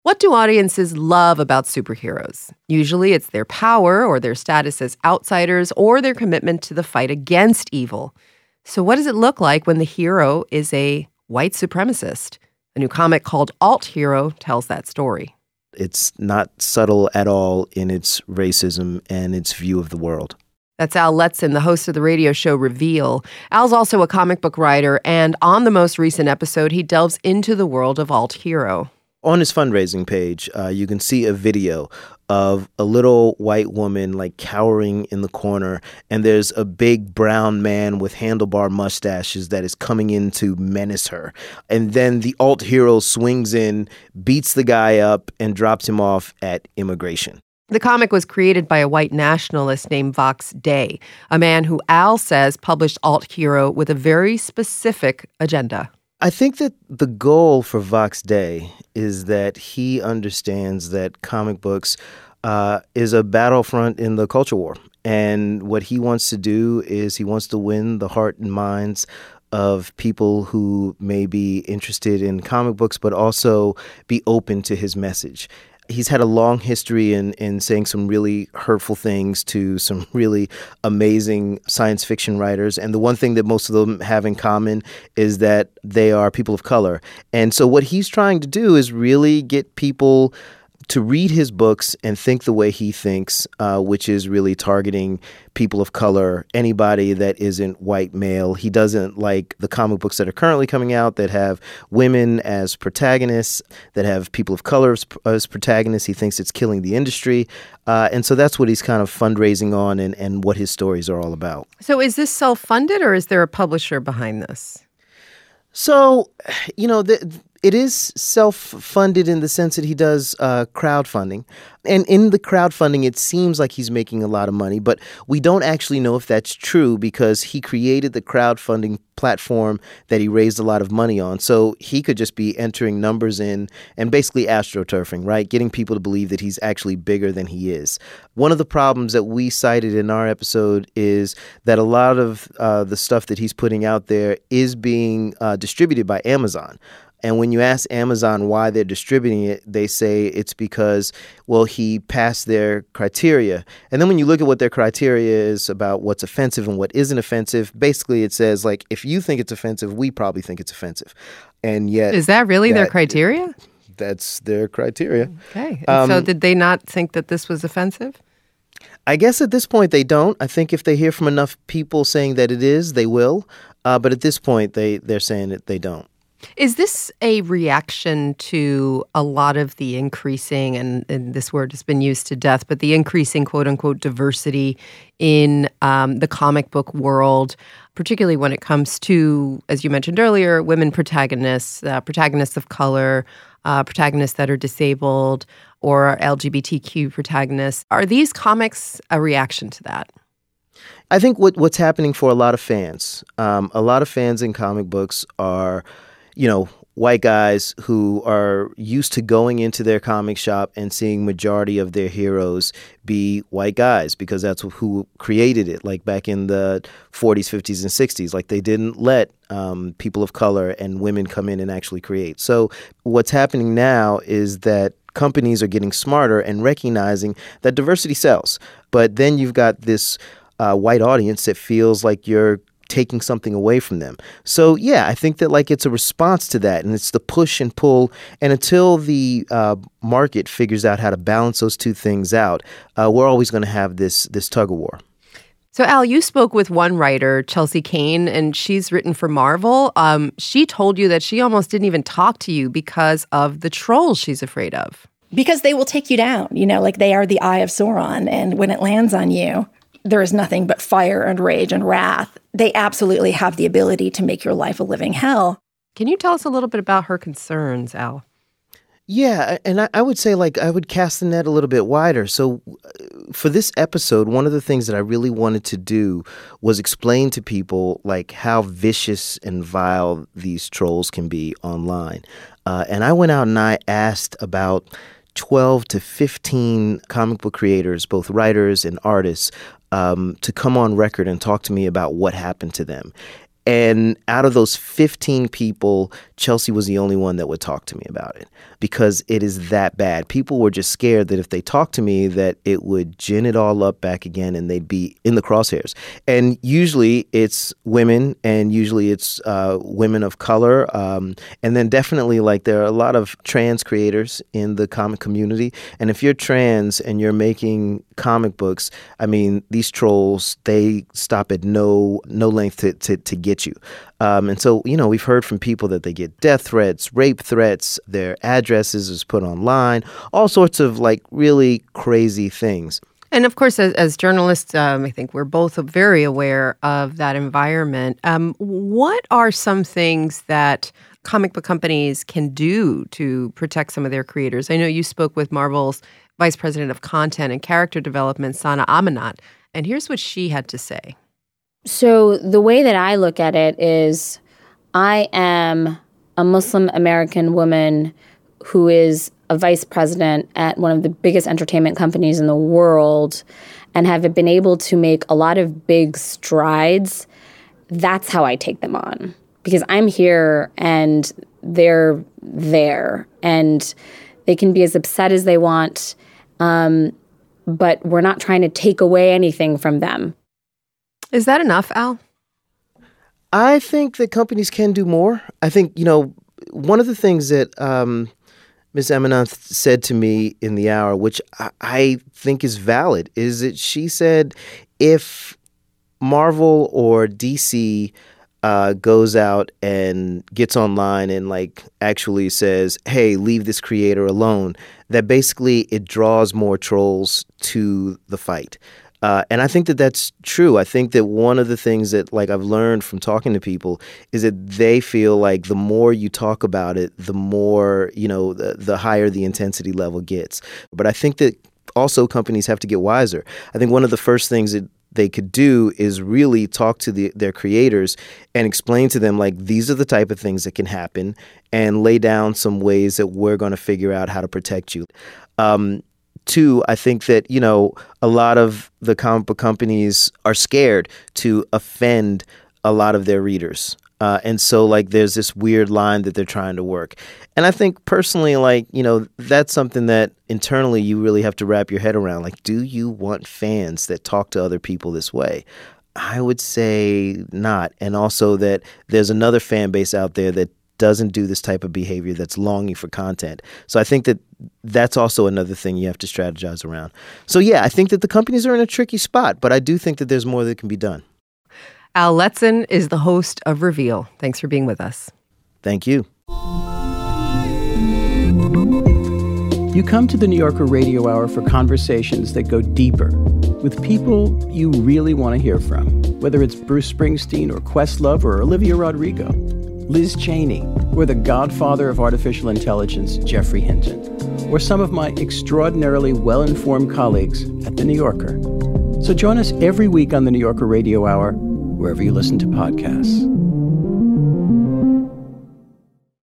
What do audiences love about superheroes? Usually it's their power or their status as outsiders or their commitment to the fight against evil. So what does it look like when the hero is a white supremacist? A new comic called Alt Hero tells that story. It's not subtle at all in its racism and its view of the world. That's Al Letson, the host of the radio show Reveal. Al's also a comic book writer, and on the most recent episode, he delves into the world of Alt Hero. On his fundraising page, you can see a video of a little white woman like cowering in the corner, and there's a big brown man with handlebar mustaches that is coming in to menace her. And then the alt hero swings in, beats the guy up, and drops him off at immigration. The comic was created by a white nationalist named Vox Day, a man who Al says published Alt Hero with a very specific agenda. I think that the goal for Vox Day is that he understands that comic books is a battlefront in the culture war. And what he wants to do is he wants to win the heart and minds of people who may be interested in comic books, but also be open to his message. He's had a long history in saying some really hurtful things to some really amazing science fiction writers. And the one thing that most of them have in common is that they are people of color. And so what he's trying to do is really get people to read his books and think the way he thinks, which is really targeting people of color, anybody that isn't white male. He doesn't like the comic books that are currently coming out that have women as protagonists, that have people of color as protagonists. He thinks it's killing the industry. And so that's what he's kind of fundraising on and what his stories are all about. So is this self-funded or is there a publisher behind this? So, it is self-funded in the sense that he does crowdfunding. And in the crowdfunding, it seems like he's making a lot of money, but we don't actually know if that's true because he created the crowdfunding platform that he raised a lot of money on. So he could just be entering numbers in and basically astroturfing, right? Getting people to believe that he's actually bigger than he is. One of the problems that we cited in our episode is that a lot of the stuff that he's putting out there is being distributed by Amazon. And when you ask Amazon why they're distributing it, they say it's because, well, he passed their criteria. And then when you look at what their criteria is about what's offensive and what isn't offensive, basically it says, like, if you think it's offensive, we probably think it's offensive. And yet... Is that really their criteria? That's their criteria. Okay. So did they not think that this was offensive? I guess at this point they don't. I think if they hear from enough people saying that it is, they will. But at this point, they're saying that they don't. Is this a reaction to a lot of the increasing, and this word has been used to death, but the increasing quote-unquote diversity in the comic book world, particularly when it comes to, as you mentioned earlier, women protagonists, protagonists of color, protagonists that are disabled, or LGBTQ protagonists? Are these comics a reaction to that? I think what's happening for a lot of fans in comic books are, white guys who are used to going into their comic shop and seeing majority of their heroes be white guys because that's who created it, like back in the 40s, 50s, and 60s. Like they didn't let people of color and women come in and actually create. So what's happening now is that companies are getting smarter and recognizing that diversity sells. But then you've got this white audience that feels like you're taking something away from them. So, yeah, I think that it's a response to that, and it's the push and pull. And until the market figures out how to balance those two things out, we're always going to have this tug of war. So, Al, you spoke with one writer, Chelsea Cain, and she's written for Marvel. She told you that she almost didn't even talk to you because of the trolls she's afraid of. Because they will take you down, like they are the Eye of Sauron. And when it lands on you, there is nothing but fire and rage and wrath. They absolutely have the ability to make your life a living hell. Can you tell us a little bit about her concerns, Al? Yeah, and I would say I would cast the net a little bit wider. So for this episode, one of the things that I really wanted to do was explain to people how vicious and vile these trolls can be online. And I went out and I asked about 12 to 15 comic book creators, both writers and artists, to come on record and talk to me about what happened to them. And out of those 15 people, Chelsea was the only one that would talk to me about it because it is that bad. People were just scared that if they talked to me, that it would gin it all up back again and they'd be in the crosshairs. And usually it's women, and usually it's women of color. And then definitely, like, there are a lot of trans creators in the comic community. And if you're trans and you're making comic books, I mean, these trolls, they stop at no length to get you. And so, you know, we've heard from people that they get death threats, rape threats, their addresses is put online, all sorts of like really crazy things. And of course, as journalists, I think we're both very aware of that environment. What are some things that comic book companies can do to protect some of their creators? I know you spoke with Marvel's Vice President of Content and Character Development, Sana Amanat, and here's what she had to say. So the way that I look at it is I am a Muslim American woman who is a vice president at one of the biggest entertainment companies in the world and have been able to make a lot of big strides. That's how I take them on, because I'm here and they're there and they can be as upset as they want, but we're not trying to take away anything from them. Is that enough, Al? I think that companies can do more. I think, you know, one of the things that Ms. Amanat said to me in the hour, which I think is valid, is that she said if Marvel or DC goes out and gets online and like actually says, hey, leave this creator alone, that basically it draws more trolls to the fight. And I think that that's true. I think that one of the things that like I've learned from talking to people is that they feel like the more you talk about it, the more, you know, the higher the intensity level gets. But I think that also companies have to get wiser. I think one of the first things that they could do is really talk to their creators and explain to them, like, these are the type of things that can happen, and lay down some ways that we're going to figure out how to protect you. Two, I think that, you know, a lot of the comic book companies are scared to offend a lot of their readers. And so, like, there's this weird line that they're trying to work. And I think personally, like, you know, that's something that internally you really have to wrap your head around. Like, do you want fans that talk to other people this way? I would say not. And also that there's another fan base out there that doesn't do this type of behavior, that's longing for content. So I think that that's also another thing you have to strategize around. So yeah, I think that the companies are in a tricky spot, but I do think that there's more that can be done. Al Letson is the host of Reveal. Thanks for being with us. Thank you. You come to the New Yorker Radio Hour for conversations that go deeper with people you really want to hear from, whether it's Bruce Springsteen or Questlove or Olivia Rodrigo, Liz Cheney, or the godfather of artificial intelligence, Geoffrey Hinton, or some of my extraordinarily well-informed colleagues at The New Yorker. So join us every week on the New Yorker Radio Hour, wherever you listen to podcasts.